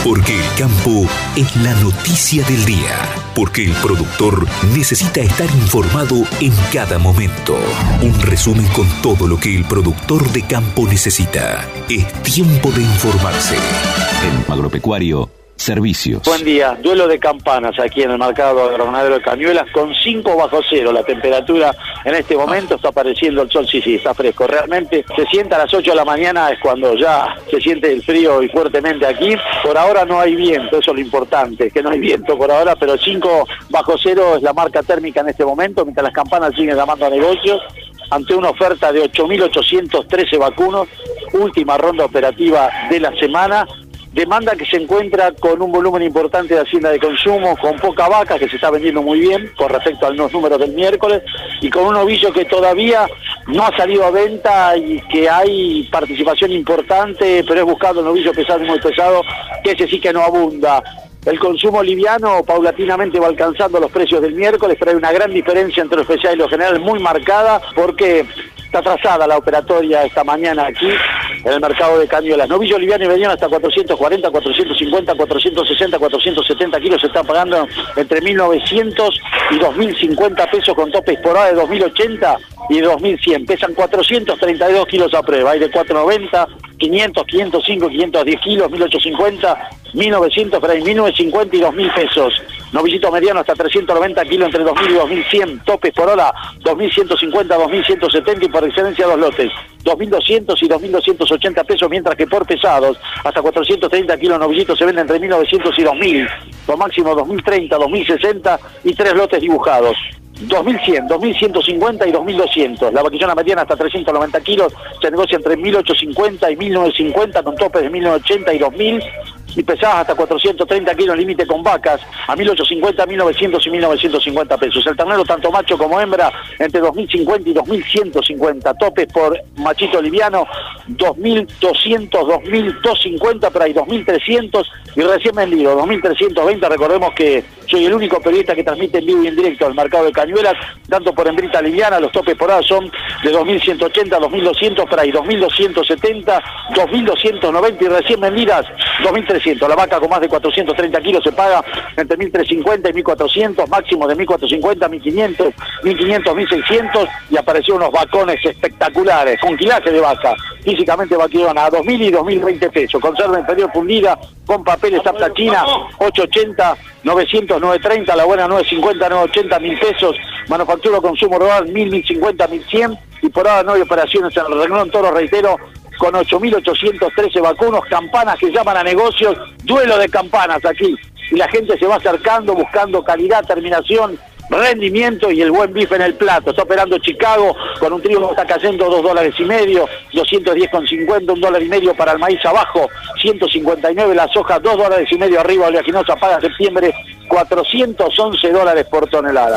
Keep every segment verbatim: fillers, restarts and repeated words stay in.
Porque el campo es la noticia del día. Porque el productor necesita estar informado en cada momento. Un resumen con todo lo que el productor de campo necesita. Es tiempo de informarse. En Agropecuario, servicios. Buen día, duelo de campanas aquí en el mercado agroganadero de Cañuelas con cinco bajo cero. La temperatura en este momento está apareciendo el sol, sí, sí, está fresco. Realmente se sienta a las ocho de la mañana, es cuando ya se siente el frío y fuertemente aquí. Por ahora no hay viento, eso es lo importante, que no hay viento por ahora, pero cinco bajo cero es la marca térmica en este momento, mientras las campanas siguen llamando a negocios ante una oferta de ocho mil ochocientos trece vacunos, última ronda operativa de la semana. Demanda que se encuentra con un volumen importante de hacienda de consumo, con poca vaca que se está vendiendo muy bien con respecto a los números del miércoles, y con un ovillo que todavía no ha salido a venta y que hay participación importante, pero es buscado un ovillo pesado y muy pesado, que ese sí que no abunda. El consumo liviano paulatinamente va alcanzando los precios del miércoles, pero hay una gran diferencia entre lo especial y lo general muy marcada, porque está atrasada la operatoria esta mañana aquí en el mercado de Cañuelas. Novillo liviano y mediano hasta cuatrocientos cuarenta, cuatrocientos cincuenta, cuatrocientos sesenta, cuatrocientos setenta kilos se están pagando entre mil novecientos y dos mil cincuenta pesos, con topes por hora de dos mil ochenta y dos mil cien. Pesan cuatrocientos treinta y dos kilos a prueba. Hay de cuatrocientos noventa, quinientos, quinientos cinco, quinientos diez kilos, mil ochocientos cincuenta, mil novecientos, pero hay mil novecientos cincuenta y dos mil pesos. Novillito mediano hasta trescientos noventa kilos entre dos mil y dos mil cien. Topes por hora dos mil ciento cincuenta, dos mil ciento setenta y por excelencia dos lotes. dos mil doscientos y dos mil doscientos ochenta pesos, mientras que por pesados hasta cuatrocientos treinta kilos novillitos se venden entre mil novecientos y dos mil. Lo máximo dos mil treinta, dos mil sesenta y tres lotes dibujados. dos mil cien, dos mil ciento cincuenta y dos mil doscientos. La vaquillona mediana hasta trescientos noventa kilos se negocia entre mil ochocientos cincuenta y mil novecientos cincuenta, con topes de mil novecientos ochenta y dos mil, y pesadas hasta cuatrocientos treinta kilos, límite con vacas a mil ochocientos cincuenta, mil novecientos y mil novecientos cincuenta pesos. El ternero tanto macho como hembra entre dos mil cincuenta y dos mil ciento cincuenta. Topes por machito liviano dos mil doscientos, dos mil doscientos cincuenta, pero hay dos mil trescientos y recién vendido dos mil trescientos veinte. Recordemos que soy el único periodista que transmite en vivo y en directo al mercado de Cañuelas, tanto por hembrita liviana. Los topes por hora son de dos mil ciento ochenta, dos mil doscientos, pero hay dos mil doscientos setenta, dos mil doscientos noventa y recién vendidas dos mil trescientos. La vaca con más de cuatrocientos treinta kilos se paga entre mil trescientos cincuenta y mil cuatrocientos, máximo de mil cuatrocientos cincuenta, mil quinientos, mil quinientos, mil seiscientos, y aparecieron unos vacones espectaculares, con quilaje de vaca, físicamente vaquillona a dos mil y dos mil veinte pesos, conserva inferior fundida, con papeles apta china, ochocientos ochenta, novecientos, novecientos treinta, la buena novecientos cincuenta, novecientos ochenta, mil pesos, manufactura consumo rural, mil, mil cincuenta, mil cien, y por ahora no hay operaciones en el renglón toro, reitero, con ocho mil ochocientos trece vacunos, campanas que llaman a negocios, duelo de campanas aquí, y la gente se va acercando buscando calidad, terminación, rendimiento y el buen bife en el plato. Está operando Chicago con un trigo que está cayendo dos dólares y medio, doscientos diez con cincuenta, un dólar y medio para el maíz abajo, ciento cincuenta y nueve la soja, dos dólares y medio arriba. Oleaginosa paga septiembre cuatrocientos once dólares por tonelada.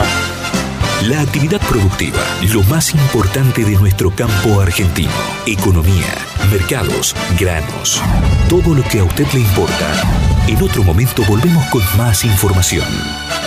La actividad productiva, lo más importante de nuestro campo argentino. Economía, mercados, granos, todo lo que a usted le importa. En otro momento volvemos con más información.